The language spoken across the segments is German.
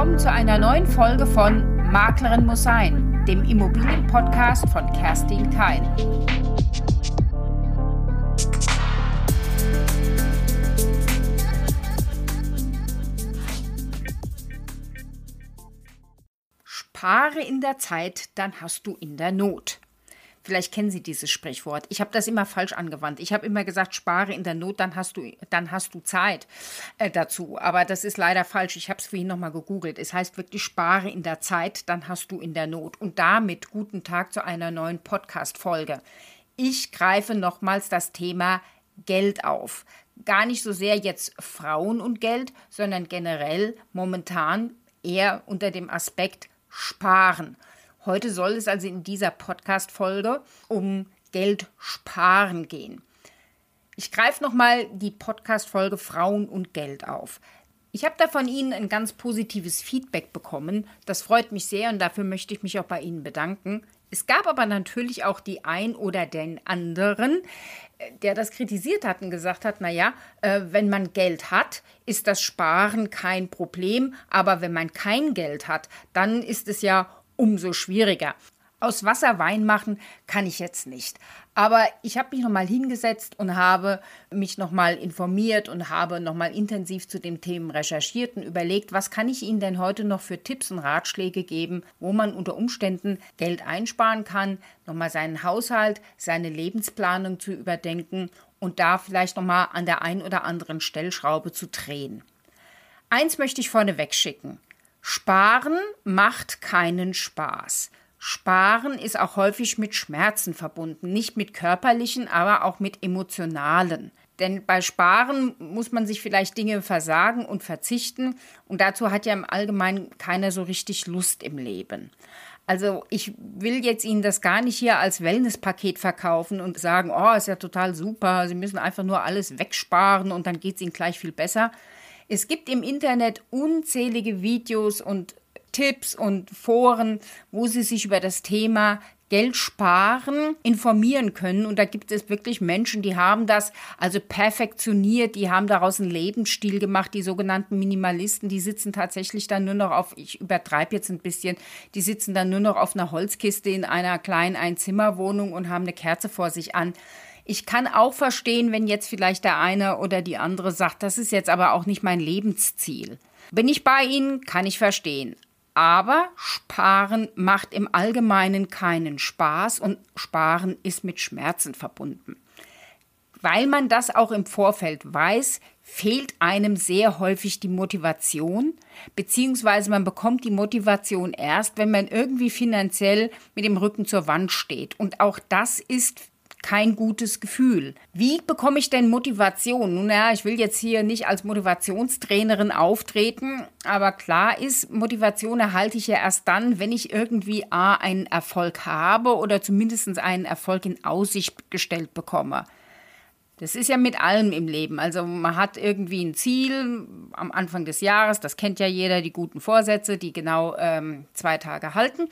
willkommen zu einer neuen Folge von Maklerin muss sein, dem Immobilienpodcast von Kerstin Keil. Spare in der Zeit, dann hast du in der Not. Vielleicht kennen Sie dieses Sprichwort. Ich habe das immer falsch angewandt. Ich habe immer gesagt, spare in der Not, dann hast du Zeit dazu. Aber das ist leider falsch. Ich habe es vorhin nochmal gegoogelt. Es heißt wirklich, spare in der Zeit, dann hast du in der Not. Und damit guten Tag zu einer neuen Podcast-Folge. Ich greife nochmals das Thema Geld auf. Gar nicht so sehr jetzt Frauen und Geld, sondern generell momentan eher unter dem Aspekt Sparen. Heute soll es also in dieser Podcast-Folge um Geld sparen gehen. Ich greife nochmal die Podcast-Folge Frauen und Geld auf. Ich habe da von Ihnen ein ganz positives Feedback bekommen. Das freut mich sehr und dafür möchte ich mich auch bei Ihnen bedanken. Es gab aber natürlich auch die ein oder den anderen, der das kritisiert hat und gesagt hat, wenn man Geld hat, ist das Sparen kein Problem. Aber wenn man kein Geld hat, dann ist es ja umso schwieriger. Aus Wasser Wein machen kann ich jetzt nicht. Aber ich habe mich nochmal hingesetzt und habe mich nochmal informiert und habe nochmal intensiv zu den Themen recherchiert und überlegt, was kann ich Ihnen denn heute noch für Tipps und Ratschläge geben, wo man unter Umständen Geld einsparen kann, nochmal seinen Haushalt, seine Lebensplanung zu überdenken und da vielleicht nochmal an der einen oder anderen Stellschraube zu drehen. Eins möchte ich vorneweg schicken. Sparen macht keinen Spaß. Sparen ist auch häufig mit Schmerzen verbunden, nicht mit körperlichen, aber auch mit emotionalen. Denn bei Sparen muss man sich vielleicht Dinge versagen und verzichten und dazu hat ja im Allgemeinen keiner so richtig Lust im Leben. Also ich will jetzt Ihnen das gar nicht hier als Wellnesspaket verkaufen und sagen, oh, ist ja total super, Sie müssen einfach nur alles wegsparen und dann geht es Ihnen gleich viel besser. Es gibt im Internet unzählige Videos und Tipps und Foren, wo Sie sich über das Thema Geld sparen informieren können. Und da gibt es wirklich Menschen, die haben das also perfektioniert, die haben daraus einen Lebensstil gemacht, die sogenannten Minimalisten, die sitzen tatsächlich dann nur noch ich übertreibe jetzt ein bisschen, die sitzen dann nur noch auf einer Holzkiste in einer kleinen Einzimmerwohnung und haben eine Kerze vor sich an. Ich kann auch verstehen, wenn jetzt vielleicht der eine oder die andere sagt, das ist jetzt aber auch nicht mein Lebensziel. Bin ich bei Ihnen, kann ich verstehen. Aber Sparen macht im Allgemeinen keinen Spaß und Sparen ist mit Schmerzen verbunden. Weil man das auch im Vorfeld weiß, fehlt einem sehr häufig die Motivation, beziehungsweise man bekommt die Motivation erst, wenn man irgendwie finanziell mit dem Rücken zur Wand steht. Und auch das ist kein gutes Gefühl. Wie bekomme ich denn Motivation? Nun ja, ich will jetzt hier nicht als Motivationstrainerin auftreten, aber klar ist, Motivation erhalte ich ja erst dann, wenn ich irgendwie einen Erfolg habe oder zumindest einen Erfolg in Aussicht gestellt bekomme. Das ist ja mit allem im Leben. Also man hat irgendwie ein Ziel am Anfang des Jahres, das kennt ja jeder, die guten Vorsätze, die genau 2 Tage halten.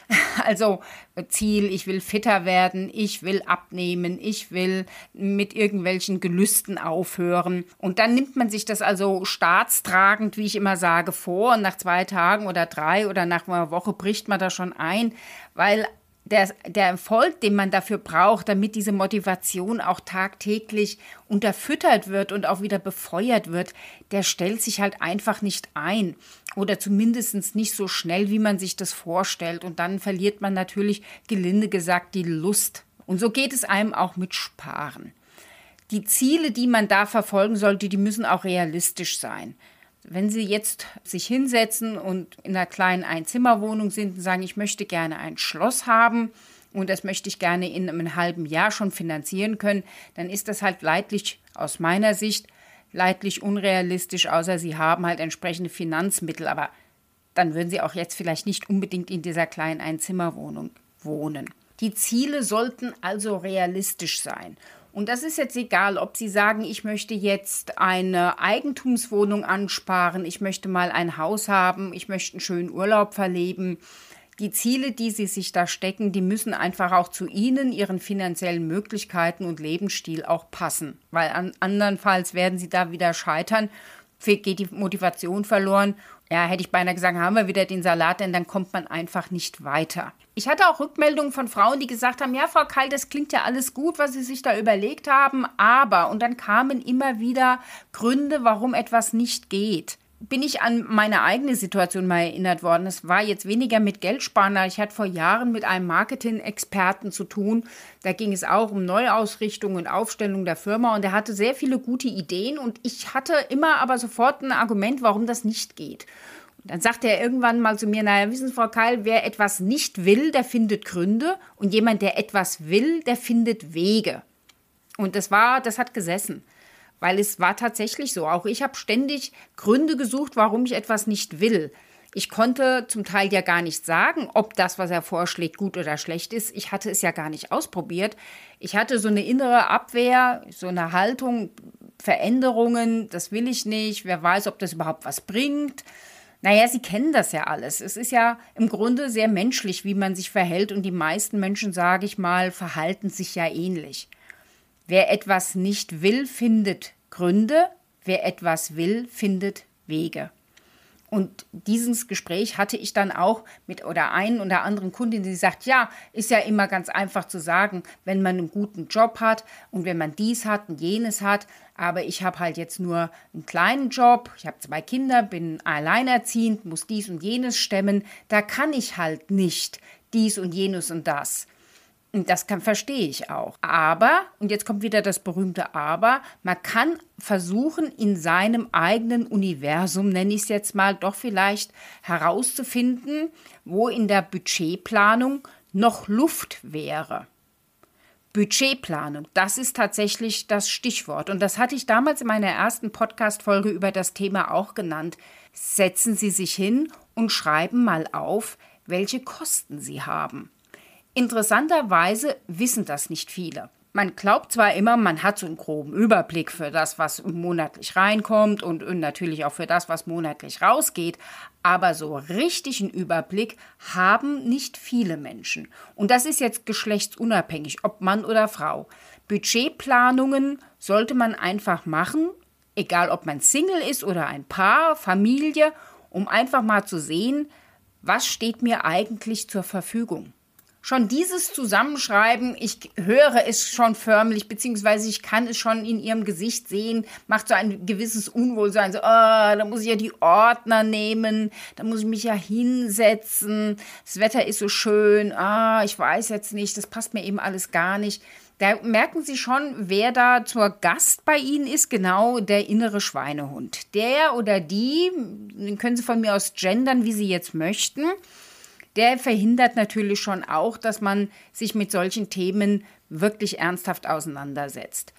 Also Ziel, ich will fitter werden, ich will abnehmen, ich will mit irgendwelchen Gelüsten aufhören. Und dann nimmt man sich das also staatstragend, wie ich immer sage, vor. Und nach 2 Tagen oder 3 oder nach einer Woche bricht man da schon ein, weil der Erfolg, den man dafür braucht, damit diese Motivation auch tagtäglich unterfüttert wird und auch wieder befeuert wird, der stellt sich halt einfach nicht ein oder zumindest nicht so schnell, wie man sich das vorstellt. Und dann verliert man natürlich, gelinde gesagt, die Lust. Und so geht es einem auch mit Sparen. Die Ziele, die man da verfolgen sollte, die müssen auch realistisch sein. Wenn Sie jetzt sich hinsetzen und in einer kleinen Einzimmerwohnung sind und sagen, ich möchte gerne ein Schloss haben und das möchte ich gerne in einem halben Jahr schon finanzieren können, dann ist das halt aus meiner Sicht leidlich unrealistisch, außer Sie haben halt entsprechende Finanzmittel. Aber dann würden Sie auch jetzt vielleicht nicht unbedingt in dieser kleinen Einzimmerwohnung wohnen. Die Ziele sollten also realistisch sein. Und das ist jetzt egal, ob Sie sagen, ich möchte jetzt eine Eigentumswohnung ansparen, ich möchte mal ein Haus haben, ich möchte einen schönen Urlaub verleben. Die Ziele, die Sie sich da stecken, die müssen einfach auch zu Ihnen, Ihren finanziellen Möglichkeiten und Lebensstil auch passen. Weil andernfalls werden Sie da wieder scheitern geht die Motivation verloren. Ja, hätte ich beinahe gesagt, haben wir wieder den Salat, denn dann kommt man einfach nicht weiter. Ich hatte auch Rückmeldungen von Frauen, die gesagt haben, ja, Frau Keil, das klingt ja alles gut, was Sie sich da überlegt haben, aber, und dann kamen immer wieder Gründe, warum etwas nicht geht. Bin ich an meine eigene Situation mal erinnert worden. Es war jetzt weniger mit Geldsparen. Ich hatte vor Jahren mit einem Marketing-Experten zu tun. Da ging es auch um Neuausrichtung und Aufstellung der Firma. Und er hatte sehr viele gute Ideen. Und ich hatte immer aber sofort ein Argument, warum das nicht geht. Und dann sagte er irgendwann mal zu mir, naja, wissen Sie, Frau Keil, wer etwas nicht will, der findet Gründe. Und jemand, der etwas will, der findet Wege. Und das hat gesessen. Weil es war tatsächlich so. Auch ich habe ständig Gründe gesucht, warum ich etwas nicht will. Ich konnte zum Teil ja gar nicht sagen, ob das, was er vorschlägt, gut oder schlecht ist. Ich hatte es ja gar nicht ausprobiert. Ich hatte so eine innere Abwehr, so eine Haltung, Veränderungen, das will ich nicht. Wer weiß, ob das überhaupt was bringt. Naja, Sie kennen das ja alles. Es ist ja im Grunde sehr menschlich, wie man sich verhält. Und die meisten Menschen, sage ich mal, verhalten sich ja ähnlich. Wer etwas nicht will, findet Gründe. Wer etwas will, findet Wege. Und dieses Gespräch hatte ich dann auch mit einen oder anderen Kundin, die sagt, ja, ist ja immer ganz einfach zu sagen, wenn man einen guten Job hat und wenn man dies hat und jenes hat. Aber ich habe halt jetzt nur einen kleinen Job, ich habe 2 Kinder, bin alleinerziehend, muss dies und jenes stemmen. Da kann ich halt nicht dies und jenes und das. Und das verstehe ich auch. Aber, und jetzt kommt wieder das berühmte Aber, man kann versuchen, in seinem eigenen Universum, nenne ich es jetzt mal, doch vielleicht herauszufinden, wo in der Budgetplanung noch Luft wäre. Budgetplanung, das ist tatsächlich das Stichwort. Und das hatte ich damals in meiner ersten Podcast-Folge über das Thema auch genannt. Setzen Sie sich hin und schreiben mal auf, welche Kosten Sie haben. Interessanterweise wissen das nicht viele. Man glaubt zwar immer, man hat so einen groben Überblick für das, was monatlich reinkommt und natürlich auch für das, was monatlich rausgeht, aber so richtig einen Überblick haben nicht viele Menschen. Und das ist jetzt geschlechtsunabhängig, ob Mann oder Frau. Budgetplanungen sollte man einfach machen, egal ob man Single ist oder ein Paar, Familie, um einfach mal zu sehen, was steht mir eigentlich zur Verfügung. Schon dieses Zusammenschreiben, ich höre es schon förmlich, beziehungsweise ich kann es schon in ihrem Gesicht sehen, macht so ein gewisses Unwohlsein. So, da muss ich ja die Ordner nehmen, da muss ich mich ja hinsetzen, das Wetter ist so schön, ich weiß jetzt nicht, das passt mir eben alles gar nicht. Da merken Sie schon, wer da zur Gast bei Ihnen ist, genau der innere Schweinehund. Der oder die, den können Sie von mir aus gendern, wie Sie jetzt möchten, der verhindert natürlich schon auch, dass man sich mit solchen Themen wirklich ernsthaft auseinandersetzt.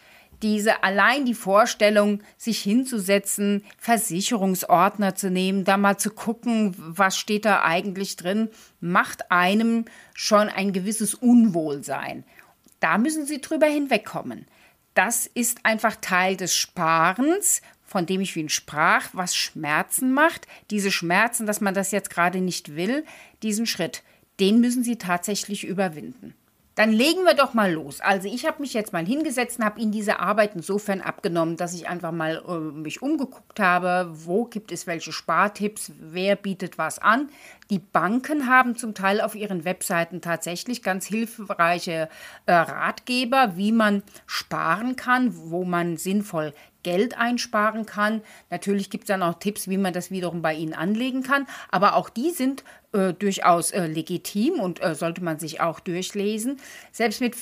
Allein die Vorstellung, sich hinzusetzen, Versicherungsordner zu nehmen, da mal zu gucken, was steht da eigentlich drin, macht einem schon ein gewisses Unwohlsein. Da müssen Sie drüber hinwegkommen. Das ist einfach Teil des Sparens, von dem ich vorhin sprach, was Schmerzen macht. Diese Schmerzen, dass man das jetzt gerade nicht will, diesen Schritt, den müssen Sie tatsächlich überwinden. Dann legen wir doch mal los. Also ich habe mich jetzt mal hingesetzt und habe Ihnen diese Arbeit insofern abgenommen, dass ich einfach mal mich umgeguckt habe, wo gibt es welche Spartipps, wer bietet was an. Die Banken haben zum Teil auf ihren Webseiten tatsächlich ganz hilfreiche Ratgeber, wie man sparen kann, wo man sinnvoll Geld einsparen kann. Natürlich gibt es dann auch Tipps, wie man das wiederum bei Ihnen anlegen kann, aber auch die sind durchaus legitim und sollte man sich auch durchlesen. Selbst mit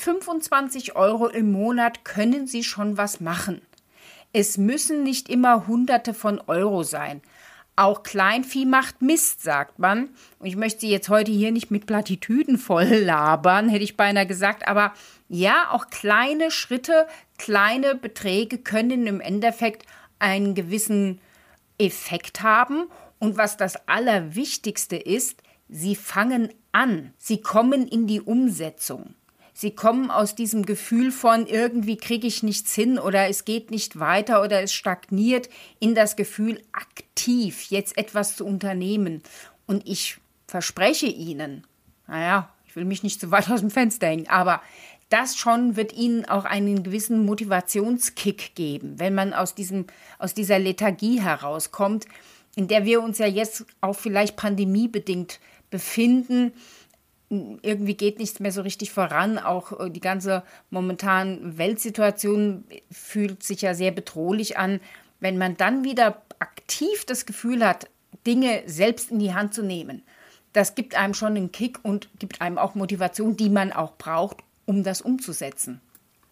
25 € im Monat können Sie schon was machen. Es müssen nicht immer Hunderte von Euro sein. Auch Kleinvieh macht Mist, sagt man. Und ich möchte Sie jetzt heute hier nicht mit Plattitüden voll labern, hätte ich beinahe gesagt. Aber ja, auch kleine Schritte, kleine Beträge können im Endeffekt einen gewissen Effekt haben. Und was das Allerwichtigste ist, Sie fangen an. Sie kommen in die Umsetzung. Sie kommen aus diesem Gefühl von irgendwie kriege ich nichts hin oder es geht nicht weiter oder es stagniert in das Gefühl, aktiv jetzt etwas zu unternehmen. Und ich verspreche Ihnen, ich will mich nicht zu weit aus dem Fenster hängen, aber Das schon wird Ihnen auch einen gewissen Motivationskick geben, wenn man aus dieser Lethargie herauskommt, in der wir uns ja jetzt auch vielleicht pandemiebedingt befinden. Irgendwie geht nichts mehr so richtig voran. Auch die ganze momentane Weltsituation fühlt sich ja sehr bedrohlich an. Wenn man dann wieder aktiv das Gefühl hat, Dinge selbst in die Hand zu nehmen, das gibt einem schon einen Kick und gibt einem auch Motivation, die man auch braucht, um das umzusetzen.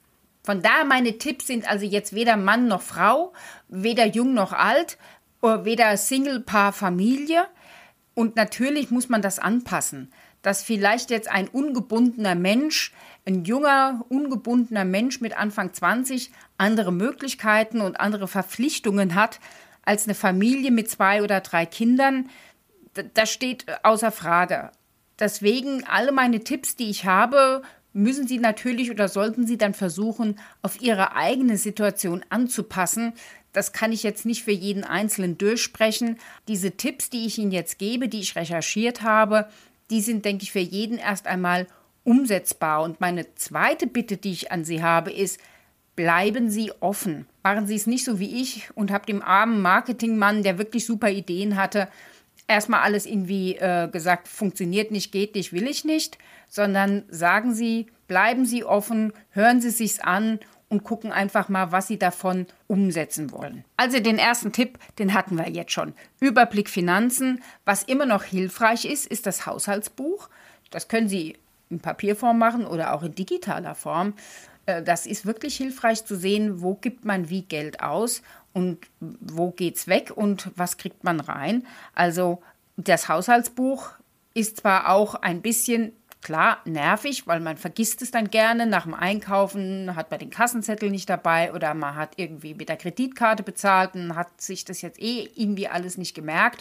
Von daher meine Tipps sind also jetzt weder Mann noch Frau, weder jung noch alt, weder Single, Paar, Familie. Und natürlich muss man das anpassen, dass vielleicht jetzt ein ungebundener Mensch, ein junger, ungebundener Mensch mit Anfang 20 andere Möglichkeiten und andere Verpflichtungen hat als eine Familie mit 2 oder 3 Kindern. Das steht außer Frage. Deswegen alle meine Tipps, die ich habe, müssen Sie natürlich oder sollten Sie dann versuchen, auf Ihre eigene Situation anzupassen. Das kann ich jetzt nicht für jeden Einzelnen durchsprechen. Diese Tipps, die ich Ihnen jetzt gebe, die ich recherchiert habe, die sind, denke ich, für jeden erst einmal umsetzbar. Und meine zweite Bitte, die ich an Sie habe, ist, bleiben Sie offen. Machen Sie es nicht so wie ich und habe dem armen Marketingmann, der wirklich super Ideen hatte, erstmal alles irgendwie gesagt, funktioniert nicht, geht nicht, will ich nicht, sondern sagen Sie, bleiben Sie offen, hören Sie sich's an und gucken einfach mal, was Sie davon umsetzen wollen. Also den ersten Tipp, den hatten wir jetzt schon. Überblick Finanzen. Was immer noch hilfreich ist, ist das Haushaltsbuch. Das können Sie in Papierform machen oder auch in digitaler Form. Das ist wirklich hilfreich zu sehen, wo gibt man wie Geld aus und wo geht's weg und was kriegt man rein. Also das Haushaltsbuch ist zwar auch ein bisschen, klar, nervig, weil man vergisst es dann gerne. Nach dem Einkaufen hat man den Kassenzettel nicht dabei oder man hat irgendwie mit der Kreditkarte bezahlt und hat sich das jetzt irgendwie alles nicht gemerkt.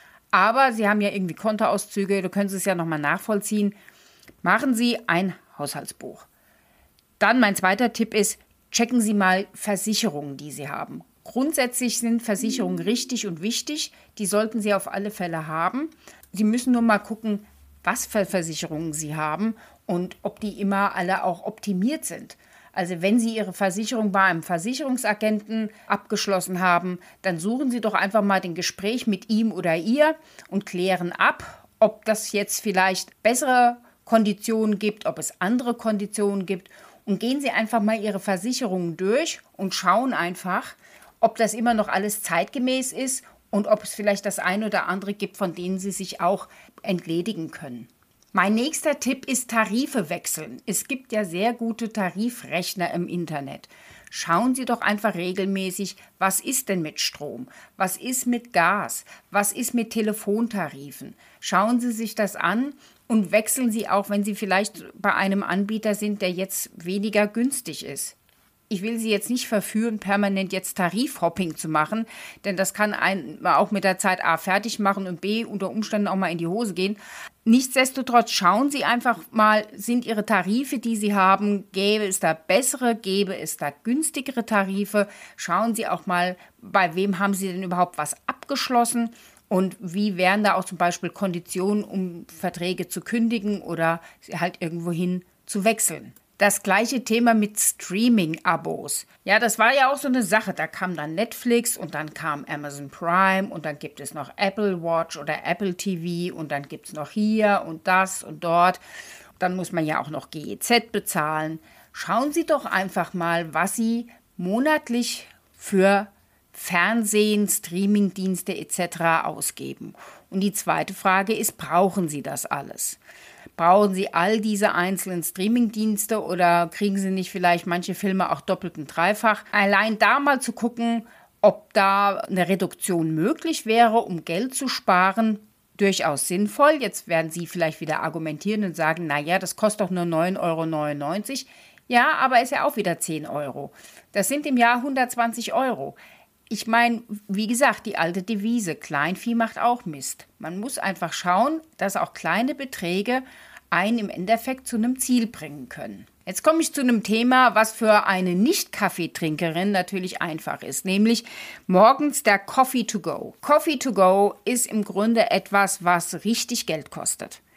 Aber Sie haben ja irgendwie Kontoauszüge, da können Sie es ja nochmal nachvollziehen. Machen Sie ein Haushaltsbuch. Dann mein zweiter Tipp ist, checken Sie mal Versicherungen, die Sie haben. Grundsätzlich sind Versicherungen richtig und wichtig. Die sollten Sie auf alle Fälle haben. Sie müssen nur mal gucken, was für Versicherungen Sie haben und ob die immer alle auch optimiert sind. Also wenn Sie Ihre Versicherung bei einem Versicherungsagenten abgeschlossen haben, dann suchen Sie doch einfach mal ein Gespräch mit ihm oder ihr und klären ab, ob das jetzt vielleicht bessere Konditionen gibt, ob es andere Konditionen gibt. Und gehen Sie einfach mal Ihre Versicherungen durch und schauen einfach, ob das immer noch alles zeitgemäß ist und ob es vielleicht das eine oder andere gibt, von denen Sie sich auch entledigen können. Mein nächster Tipp ist Tarife wechseln. Es gibt ja sehr gute Tarifrechner im Internet. Schauen Sie doch einfach regelmäßig, was ist denn mit Strom, was ist mit Gas, was ist mit Telefontarifen. Schauen Sie sich das an und wechseln Sie auch, wenn Sie vielleicht bei einem Anbieter sind, der jetzt weniger günstig ist. Ich will Sie jetzt nicht verführen, permanent jetzt Tarifhopping zu machen, denn das kann einen auch mit der Zeit A fertig machen und B unter Umständen auch mal in die Hose gehen. Nichtsdestotrotz schauen Sie einfach mal, sind Ihre Tarife, die Sie haben, gäbe es da bessere, gäbe es da günstigere Tarife? Schauen Sie auch mal, bei wem haben Sie denn überhaupt was abgeschlossen? Und wie wären da auch zum Beispiel Konditionen, um Verträge zu kündigen oder halt irgendwohin zu wechseln? Das gleiche Thema mit Streaming-Abos. Ja, das war ja auch so eine Sache. Da kam dann Netflix und dann kam Amazon Prime und dann gibt es noch Apple Watch oder Apple TV und dann gibt es noch hier und das und dort. Dann muss man ja auch noch GEZ bezahlen. Schauen Sie doch einfach mal, was Sie monatlich für Fernsehen, Streamingdienste etc. ausgeben. Und die zweite Frage ist, brauchen Sie das alles? Brauchen Sie all diese einzelnen Streamingdienste oder kriegen Sie nicht vielleicht manche Filme auch doppelt und dreifach? Allein da mal zu gucken, ob da eine Reduktion möglich wäre, um Geld zu sparen, durchaus sinnvoll. Jetzt werden Sie vielleicht wieder argumentieren und sagen, naja, das kostet doch nur 9,99 €. Ja, aber ist ja auch wieder 10 €. Das sind im Jahr 120 €. Ich meine, wie gesagt, die alte Devise, Kleinvieh macht auch Mist. Man muss einfach schauen, dass auch kleine Beträge einen im Endeffekt zu einem Ziel bringen können. Jetzt komme ich zu einem Thema, was für eine Nicht-Kaffeetrinkerin natürlich einfach ist, nämlich morgens der Coffee to go. Coffee to go ist im Grunde etwas, was richtig Geld kostet.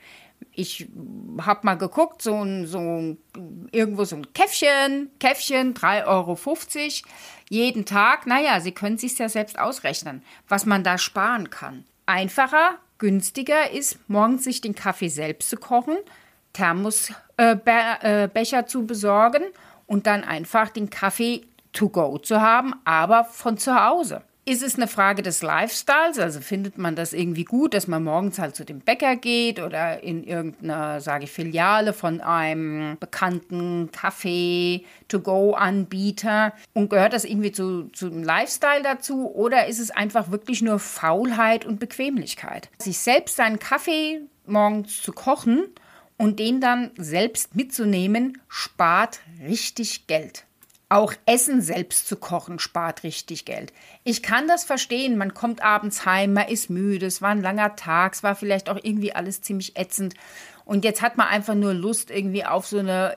Ich habe mal geguckt, irgendwo so ein Käffchen, 3,50 € jeden Tag. Naja, Sie können es sich ja selbst ausrechnen, was man da sparen kann. Einfacher, günstiger ist, morgens sich den Kaffee selbst zu kochen, Thermosbecher zu besorgen und dann einfach den Kaffee to go zu haben, aber von zu Hause. Ist es eine Frage des Lifestyles, also findet man das irgendwie gut, dass man morgens halt zu dem Bäcker geht oder in irgendeiner, Filiale von einem bekannten Kaffee-to-go-Anbieter und gehört das irgendwie zu einem Lifestyle dazu oder ist es einfach wirklich nur Faulheit und Bequemlichkeit? Sich selbst seinen Kaffee morgens zu kochen und den dann selbst mitzunehmen, spart richtig Geld. Auch Essen selbst zu kochen spart richtig Geld. Ich kann das verstehen, man kommt abends heim, man ist müde, es war ein langer Tag, es war vielleicht auch irgendwie alles ziemlich ätzend. Und jetzt hat man einfach nur Lust irgendwie auf so eine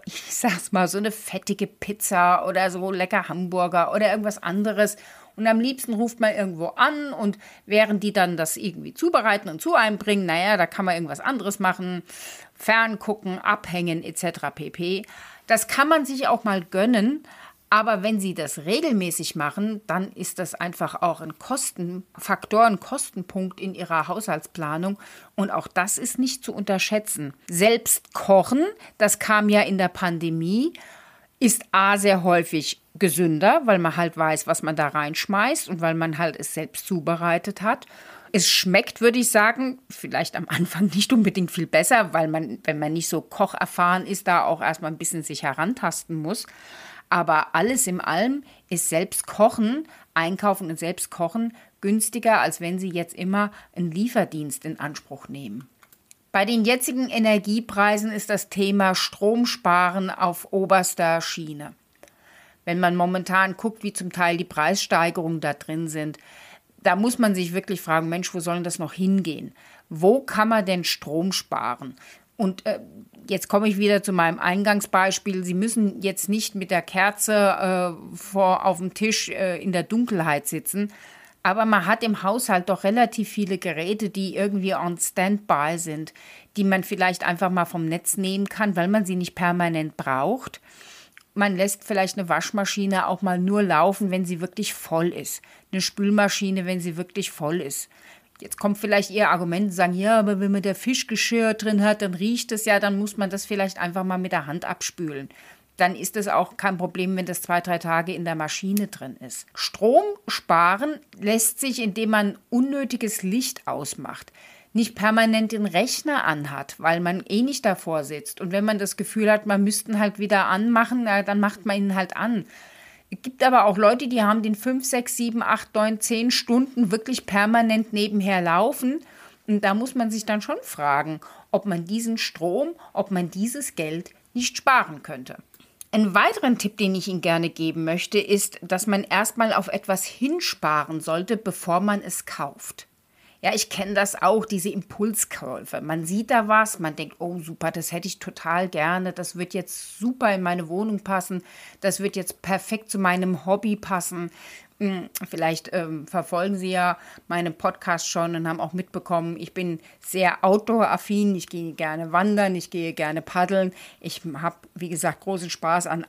fettige Pizza oder so lecker Hamburger oder irgendwas anderes. Und am liebsten ruft man irgendwo an und während die dann das irgendwie zubereiten und zu einem bringen, naja, da kann man irgendwas anderes machen, ferngucken, abhängen etc. pp. Das kann man sich auch mal gönnen. Aber wenn Sie das regelmäßig machen, dann ist das einfach auch ein Kostenfaktor, ein Kostenpunkt in Ihrer Haushaltsplanung. Und auch das ist nicht zu unterschätzen. Selbst kochen, das kam ja in der Pandemie, ist sehr häufig gesünder, weil man halt weiß, was man da reinschmeißt und weil man halt es selbst zubereitet hat. Es schmeckt, würde ich sagen, vielleicht am Anfang nicht unbedingt viel besser, weil man, wenn man nicht so kocherfahren ist, da auch erstmal ein bisschen sich herantasten muss. Aber alles in allem ist Selbstkochen, Einkaufen und Selbstkochen günstiger, als wenn Sie jetzt immer einen Lieferdienst in Anspruch nehmen. Bei den jetzigen Energiepreisen ist das Thema Stromsparen auf oberster Schiene. Wenn man momentan guckt, wie zum Teil die Preissteigerungen da drin sind, da muss man sich wirklich fragen, Mensch, wo soll das noch hingehen? Wo kann man denn Strom sparen? Und jetzt komme ich wieder zu meinem Eingangsbeispiel. Sie müssen jetzt nicht mit der Kerze auf dem Tisch in der Dunkelheit sitzen, aber man hat im Haushalt doch relativ viele Geräte, die irgendwie on Standby sind, die man vielleicht einfach mal vom Netz nehmen kann, weil man sie nicht permanent braucht. Man lässt vielleicht eine Waschmaschine auch mal nur laufen, wenn sie wirklich voll ist. Eine Spülmaschine, wenn sie wirklich voll ist. Jetzt kommt vielleicht Ihr Argument und sagen, ja, aber wenn man da Fischgeschirr drin hat, dann riecht es ja, dann muss man das vielleicht einfach mal mit der Hand abspülen. Dann ist es auch kein Problem, wenn das 2-3 Tage in der Maschine drin ist. Strom sparen lässt sich, indem man unnötiges Licht ausmacht. Nicht permanent den Rechner anhat, weil man nicht davor sitzt. Und wenn man das Gefühl hat, man müsste ihn halt wieder anmachen, dann macht man ihn halt an. Es gibt aber auch Leute, die haben den 5, 6, 7, 8, 9, 10 Stunden wirklich permanent nebenher laufen. Und da muss man sich dann schon fragen, ob man diesen Strom, ob man dieses Geld nicht sparen könnte. Einen weiteren Tipp, den ich Ihnen gerne geben möchte, ist, dass man erstmal auf etwas hinsparen sollte, bevor man es kauft. Ja, ich kenne das auch, diese Impulskäufe. Man sieht da was, man denkt, oh super, das hätte ich total gerne, das wird jetzt super in meine Wohnung passen, das wird jetzt perfekt zu meinem Hobby passen. Vielleicht verfolgen Sie ja meinen Podcast schon und haben auch mitbekommen, ich bin sehr outdoor-affin, ich gehe gerne wandern, ich gehe gerne paddeln. Ich habe, wie gesagt, großen Spaß an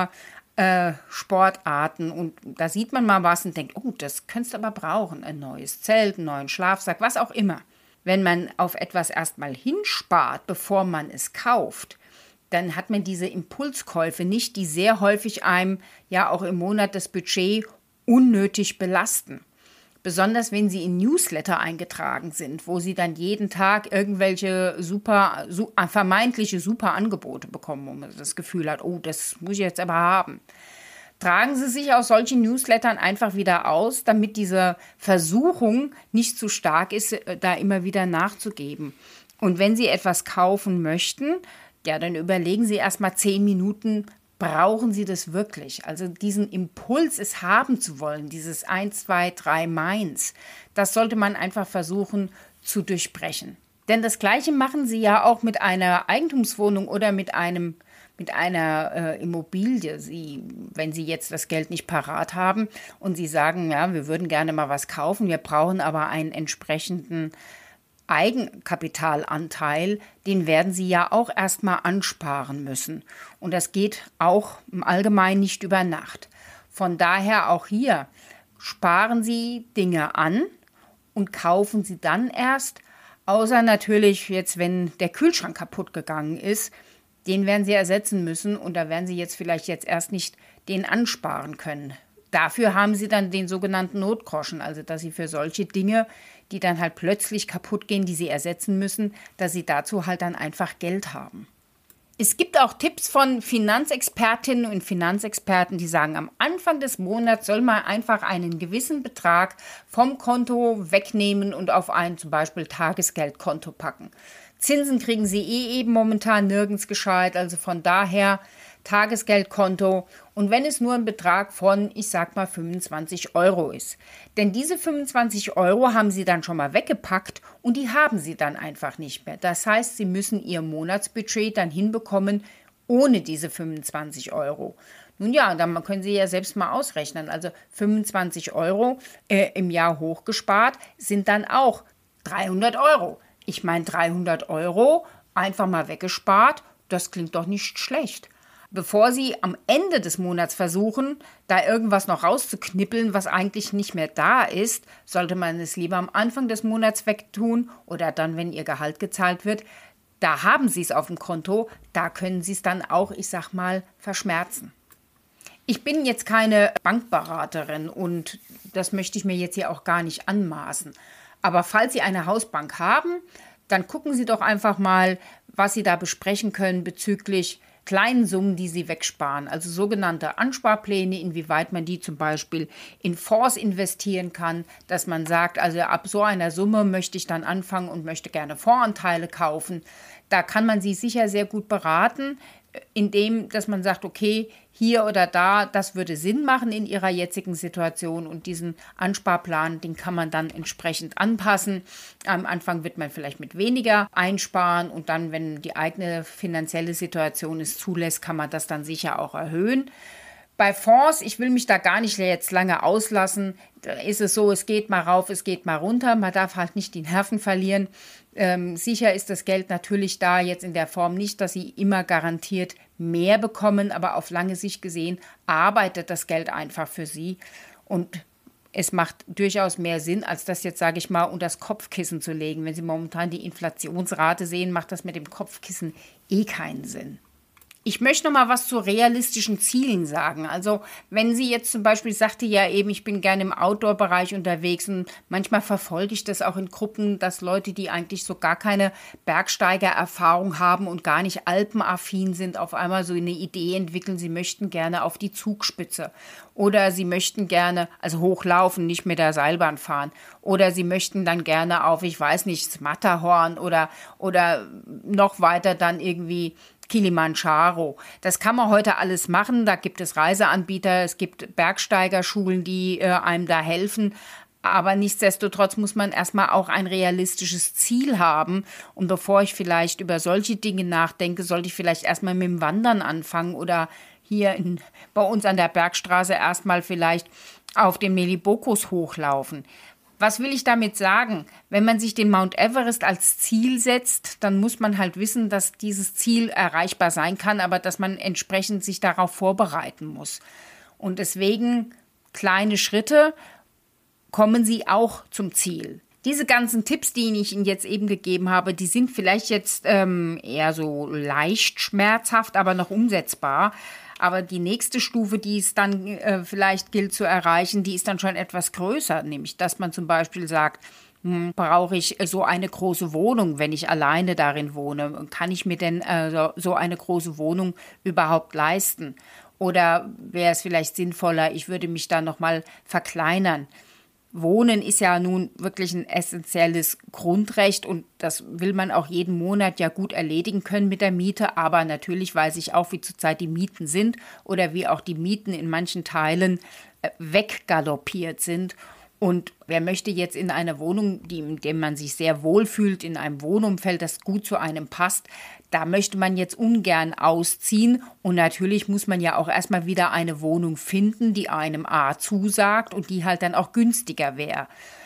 Sportarten und da sieht man mal was und denkt, oh, das könntest du aber brauchen, ein neues Zelt, einen neuen Schlafsack, was auch immer. Wenn man auf etwas erstmal hinspart, bevor man es kauft, dann hat man diese Impulskäufe nicht, die sehr häufig einem ja auch im Monat das Budget unnötig belasten. Besonders wenn sie in Newsletter eingetragen sind, wo sie dann jeden Tag irgendwelche vermeintliche super Angebote bekommen, wo man das Gefühl hat, oh, das muss ich jetzt aber haben. Tragen Sie sich aus solchen Newslettern einfach wieder aus, damit diese Versuchung nicht zu stark ist, da immer wieder nachzugeben. Und wenn Sie etwas kaufen möchten, ja, dann überlegen Sie erst mal 10 Minuten, brauchen Sie das wirklich? Also diesen Impuls, es haben zu wollen, dieses 1, 2, 3 meins, das sollte man einfach versuchen zu durchbrechen. Denn das Gleiche machen Sie ja auch mit einer Eigentumswohnung oder mit einer Immobilie. Wenn Sie jetzt das Geld nicht parat haben und Sie sagen, ja, wir würden gerne mal was kaufen, wir brauchen aber einen entsprechenden Eigenkapitalanteil, den werden Sie ja auch erstmal ansparen müssen. Und das geht auch im Allgemeinen nicht über Nacht. Von daher auch hier, sparen Sie Dinge an und kaufen Sie dann erst, außer natürlich jetzt, wenn der Kühlschrank kaputt gegangen ist, den werden Sie ersetzen müssen und da werden Sie jetzt erst nicht den ansparen können. Dafür haben Sie dann den sogenannten Notgroschen, also dass Sie für solche Dinge, die dann halt plötzlich kaputt gehen, die Sie ersetzen müssen, dass Sie dazu halt dann einfach Geld haben. Es gibt auch Tipps von Finanzexpertinnen und Finanzexperten, die sagen, am Anfang des Monats soll man einfach einen gewissen Betrag vom Konto wegnehmen und auf ein zum Beispiel Tagesgeldkonto packen. Zinsen kriegen Sie eben momentan nirgends gescheit, also von daher Tagesgeldkonto und wenn es nur ein Betrag von, ich sag mal 25 Euro ist. Denn diese 25 Euro haben Sie dann schon mal weggepackt und die haben Sie dann einfach nicht mehr. Das heißt, Sie müssen Ihr Monatsbudget dann hinbekommen ohne diese 25 Euro. Nun ja, dann können Sie ja selbst mal ausrechnen. Also 25 Euro im Jahr hochgespart sind dann auch 300 Euro. Ich meine 300 Euro einfach mal weggespart, das klingt doch nicht schlecht. Bevor Sie am Ende des Monats versuchen, da irgendwas noch rauszuknippeln, was eigentlich nicht mehr da ist, sollte man es lieber am Anfang des Monats wegtun oder dann, wenn Ihr Gehalt gezahlt wird. Da haben Sie es auf dem Konto, da können Sie es dann auch, ich sag mal, verschmerzen. Ich bin jetzt keine Bankberaterin und das möchte ich mir jetzt hier auch gar nicht anmaßen. Aber falls Sie eine Hausbank haben, dann gucken Sie doch einfach mal, was Sie da besprechen können bezüglich kleinen Summen, die Sie wegsparen, also sogenannte Ansparpläne, inwieweit man die zum Beispiel in Fonds investieren kann, dass man sagt, also ab so einer Summe möchte ich dann anfangen und möchte gerne Fondsanteile kaufen. Da kann man Sie sicher sehr gut beraten, indem, dass man sagt, okay, hier oder da, das würde Sinn machen in Ihrer jetzigen Situation und diesen Ansparplan, den kann man dann entsprechend anpassen. Am Anfang wird man vielleicht mit weniger einsparen und dann, wenn die eigene finanzielle Situation es zulässt, kann man das dann sicher auch erhöhen. Bei Fonds, ich will mich da gar nicht jetzt lange auslassen, da ist es so, es geht mal rauf, es geht mal runter, man darf halt nicht die Nerven verlieren. Sicher ist das Geld natürlich da jetzt in der Form nicht, dass Sie immer garantiert mehr bekommen, aber auf lange Sicht gesehen arbeitet das Geld einfach für Sie und es macht durchaus mehr Sinn, als das jetzt, sage ich mal, unter das Kopfkissen zu legen. Wenn Sie momentan die Inflationsrate sehen, macht das mit dem Kopfkissen keinen Sinn. Ich möchte noch mal was zu realistischen Zielen sagen. Also wenn Sie jetzt zum Beispiel, sagte ja eben, ich bin gerne im Outdoor-Bereich unterwegs und manchmal verfolge ich das auch in Gruppen, dass Leute, die eigentlich so gar keine Bergsteigererfahrung haben und gar nicht alpenaffin sind, auf einmal so eine Idee entwickeln, sie möchten gerne auf die Zugspitze oder sie möchten gerne, also hochlaufen, nicht mit der Seilbahn fahren oder sie möchten dann gerne auf, ich weiß nicht, das Matterhorn oder noch weiter dann irgendwie Kilimanjaro. Das kann man heute alles machen. Da gibt es Reiseanbieter, es gibt Bergsteigerschulen, die einem da helfen. Aber nichtsdestotrotz muss man erstmal auch ein realistisches Ziel haben. Und bevor ich vielleicht über solche Dinge nachdenke, sollte ich vielleicht erstmal mit dem Wandern anfangen oder hier bei uns an der Bergstraße erstmal vielleicht auf den Melibokus hochlaufen. Was will ich damit sagen? Wenn man sich den Mount Everest als Ziel setzt, dann muss man halt wissen, dass dieses Ziel erreichbar sein kann, aber dass man entsprechend sich darauf vorbereiten muss. Und deswegen kleine Schritte, kommen Sie auch zum Ziel. Diese ganzen Tipps, die ich Ihnen jetzt eben gegeben habe, die sind vielleicht jetzt eher so leicht schmerzhaft, aber noch umsetzbar. Aber die nächste Stufe, die es dann vielleicht gilt zu erreichen, die ist dann schon etwas größer, nämlich dass man zum Beispiel sagt, brauche ich so eine große Wohnung, wenn ich alleine darin wohne? Kann ich mir denn so eine große Wohnung überhaupt leisten? Oder wäre es vielleicht sinnvoller, ich würde mich da nochmal verkleinern? Wohnen ist ja nun wirklich ein essentielles Grundrecht und das will man auch jeden Monat ja gut erledigen können mit der Miete. Aber natürlich weiß ich auch, wie zurzeit die Mieten sind oder wie auch die Mieten in manchen Teilen weggaloppiert sind. Und wer möchte jetzt in einer Wohnung, in der man sich sehr wohl fühlt, in einem Wohnumfeld, das gut zu einem passt, da möchte man jetzt ungern ausziehen. Und natürlich muss man ja auch erstmal wieder eine Wohnung finden, die einem A zusagt und die halt dann auch günstiger wäre.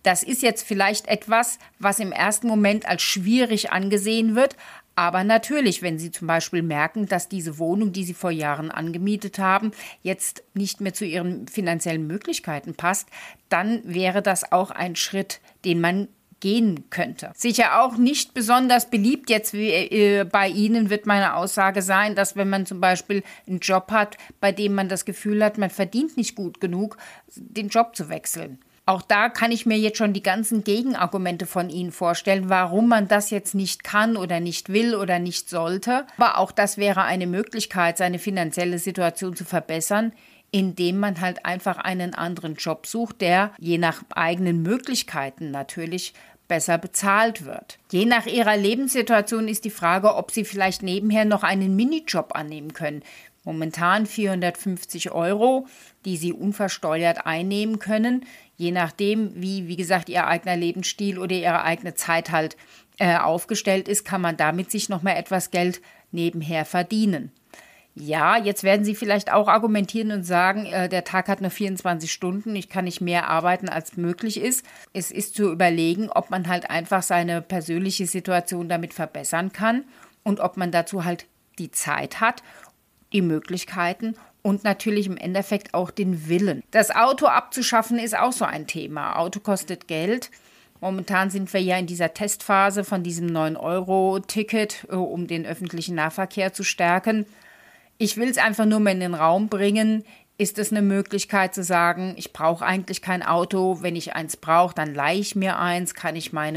Das ist jetzt vielleicht etwas, was im ersten Moment als schwierig angesehen wird, aber natürlich, wenn Sie zum Beispiel merken, dass diese Wohnung, die Sie vor Jahren angemietet haben, jetzt nicht mehr zu Ihren finanziellen Möglichkeiten passt, dann wäre das auch ein Schritt, den man gehen könnte. Sicher auch nicht besonders beliebt jetzt bei Ihnen wird meine Aussage sein, dass wenn man zum Beispiel einen Job hat, bei dem man das Gefühl hat, man verdient nicht gut genug, den Job zu wechseln. Auch da kann ich mir jetzt schon die ganzen Gegenargumente von Ihnen vorstellen, warum man das jetzt nicht kann oder nicht will oder nicht sollte. Aber auch das wäre eine Möglichkeit, seine finanzielle Situation zu verbessern, indem man halt einfach einen anderen Job sucht, der je nach eigenen Möglichkeiten natürlich besser bezahlt wird. Je nach Ihrer Lebenssituation ist die Frage, ob Sie vielleicht nebenher noch einen Minijob annehmen können. Momentan 450 €, die Sie unversteuert einnehmen können, je nachdem, wie gesagt, Ihr eigener Lebensstil oder Ihre eigene Zeit halt aufgestellt ist, kann man damit sich noch mal etwas Geld nebenher verdienen. Ja, jetzt werden Sie vielleicht auch argumentieren und sagen, der Tag hat nur 24 Stunden, ich kann nicht mehr arbeiten, als möglich ist. Es ist zu überlegen, ob man halt einfach seine persönliche Situation damit verbessern kann und ob man dazu halt die Zeit hat, die Möglichkeiten und natürlich im Endeffekt auch den Willen. Das Auto abzuschaffen ist auch so ein Thema. Auto kostet Geld. Momentan sind wir ja in dieser Testphase von diesem 9-Euro-Ticket, um den öffentlichen Nahverkehr zu stärken. Ich will es einfach nur mal in den Raum bringen. Ist es eine Möglichkeit zu sagen, ich brauche eigentlich kein Auto, wenn ich eins brauche, dann leihe ich mir eins, kann ich mein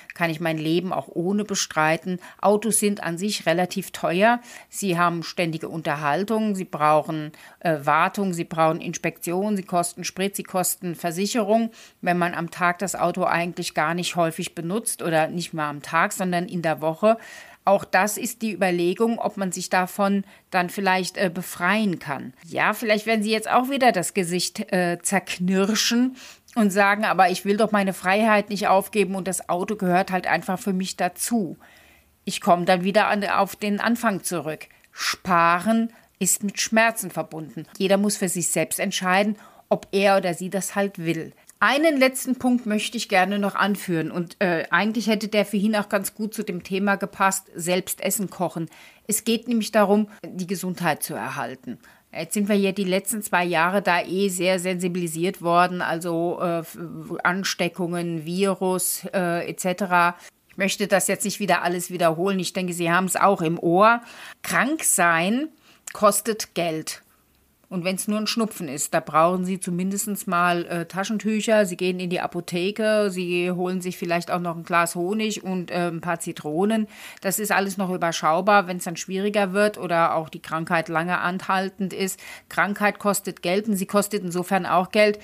Leben auch ohne bestreiten. Autos sind an sich relativ teuer, sie haben ständige Unterhaltung, sie brauchen Wartung, sie brauchen Inspektion, sie kosten Sprit, sie kosten Versicherung. Wenn man am Tag das Auto eigentlich gar nicht häufig benutzt oder nicht mal am Tag, sondern in der Woche, auch das ist die Überlegung, ob man sich davon dann vielleicht befreien kann. Ja, vielleicht werden Sie jetzt auch wieder das Gesicht zerknirschen und sagen, aber ich will doch meine Freiheit nicht aufgeben und das Auto gehört halt einfach für mich dazu. Ich komme dann wieder auf den Anfang zurück. Sparen ist mit Schmerzen verbunden. Jeder muss für sich selbst entscheiden, ob er oder sie das halt will. Einen letzten Punkt möchte ich gerne noch anführen und eigentlich hätte der für ihn auch ganz gut zu dem Thema gepasst, selbst Essen kochen. Es geht nämlich darum, die Gesundheit zu erhalten. Jetzt sind wir ja die letzten 2 Jahre da sehr sensibilisiert worden, also Ansteckungen, Virus etc. Ich möchte das jetzt nicht wieder alles wiederholen. Ich denke, Sie haben es auch im Ohr. Krank sein kostet Geld. Und wenn es nur ein Schnupfen ist, da brauchen Sie zumindest mal Taschentücher. Sie gehen in die Apotheke, Sie holen sich vielleicht auch noch ein Glas Honig und ein paar Zitronen. Das ist alles noch überschaubar. Wenn es dann schwieriger wird oder auch die Krankheit lange anhaltend ist, Krankheit kostet Geld und sie kostet insofern auch Geld,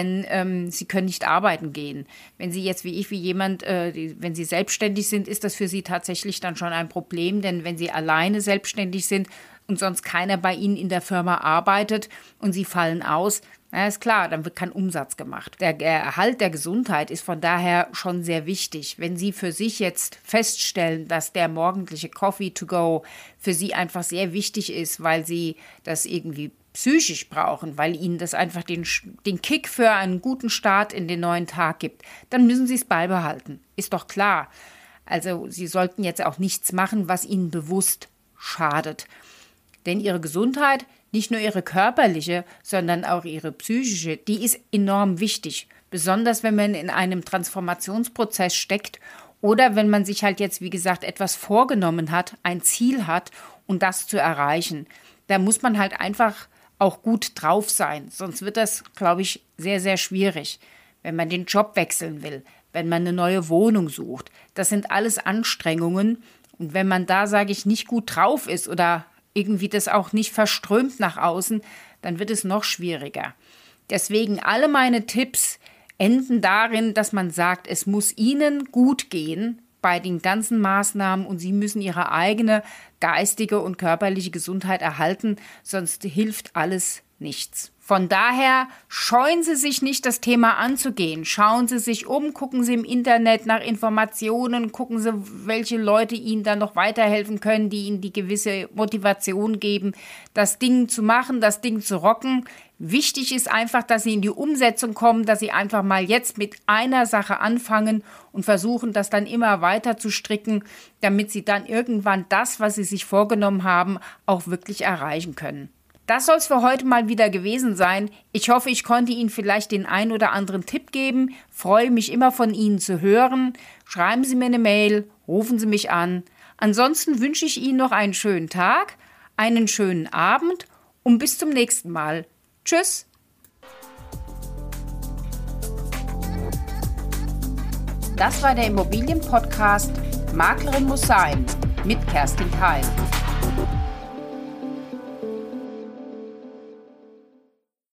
denn Sie können nicht arbeiten gehen. Wenn Sie jetzt wie jemand, wenn Sie selbstständig sind, ist das für Sie tatsächlich dann schon ein Problem, denn wenn Sie alleine selbstständig sind, und sonst keiner bei Ihnen in der Firma arbeitet und Sie fallen aus, na ist klar, dann wird kein Umsatz gemacht. Der Erhalt der Gesundheit ist von daher schon sehr wichtig. Wenn Sie für sich jetzt feststellen, dass der morgendliche Coffee to go für Sie einfach sehr wichtig ist, weil Sie das irgendwie psychisch brauchen, weil Ihnen das einfach den Kick für einen guten Start in den neuen Tag gibt, dann müssen Sie es beibehalten. Ist doch klar. Also Sie sollten jetzt auch nichts machen, was Ihnen bewusst schadet. Denn Ihre Gesundheit, nicht nur Ihre körperliche, sondern auch Ihre psychische, die ist enorm wichtig. Besonders wenn man in einem Transformationsprozess steckt oder wenn man sich halt jetzt, wie gesagt, etwas vorgenommen hat, ein Ziel hat und das zu erreichen. Da muss man halt einfach auch gut drauf sein. Sonst wird das, glaube ich, sehr, sehr schwierig. Wenn man den Job wechseln will, wenn man eine neue Wohnung sucht. Das sind alles Anstrengungen. Und wenn man da, sage ich, nicht gut drauf ist oder irgendwie das auch nicht verströmt nach außen, dann wird es noch schwieriger. Deswegen alle meine Tipps enden darin, dass man sagt, es muss Ihnen gut gehen bei den ganzen Maßnahmen und Sie müssen Ihre eigene geistige und körperliche Gesundheit erhalten, sonst hilft alles nichts. Von daher scheuen Sie sich nicht, das Thema anzugehen. Schauen Sie sich um, gucken Sie im Internet nach Informationen, gucken Sie, welche Leute Ihnen dann noch weiterhelfen können, die Ihnen die gewisse Motivation geben, das Ding zu machen, das Ding zu rocken. Wichtig ist einfach, dass Sie in die Umsetzung kommen, dass Sie einfach mal jetzt mit einer Sache anfangen und versuchen, das dann immer weiter zu stricken, damit Sie dann irgendwann das, was Sie sich vorgenommen haben, auch wirklich erreichen können. Das soll es für heute mal wieder gewesen sein. Ich hoffe, ich konnte Ihnen vielleicht den ein oder anderen Tipp geben. Freue mich immer von Ihnen zu hören. Schreiben Sie mir eine Mail, rufen Sie mich an. Ansonsten wünsche ich Ihnen noch einen schönen Tag, einen schönen Abend und bis zum nächsten Mal. Tschüss! Das war der Immobilienpodcast Maklerin muss sein mit Kerstin Keil.